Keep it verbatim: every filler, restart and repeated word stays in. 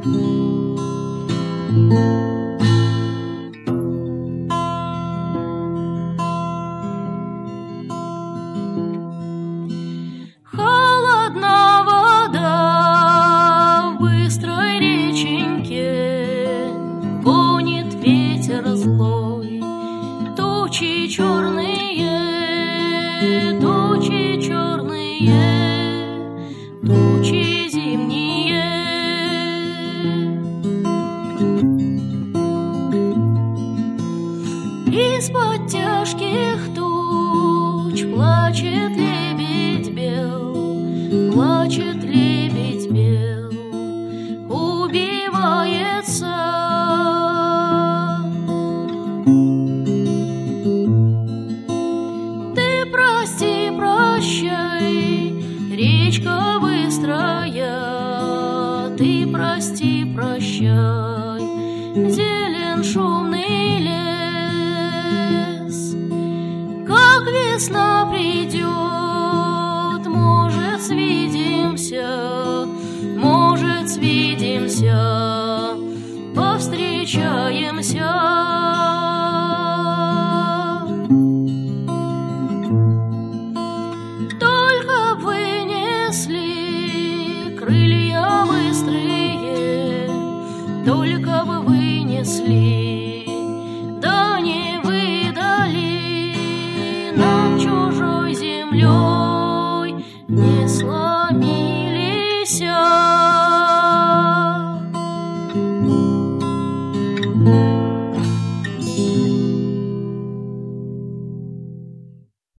Холодна вода в быстрой реченьке, гонит ветер злой, тучи черные, тучи черные, тучи зимние. Из-под тяжких туч плачет лебедь бел, плачет лебедь бел, убивается. Ты прости, прощай, речка быстрая, ты прости, прощай, зелен шумный лес. Как весна придет, может, свидимся, может, свидимся, повстречаемся. Только вынесли крылья быстрые, только бы вынесли, да не выдали нам чужой землей.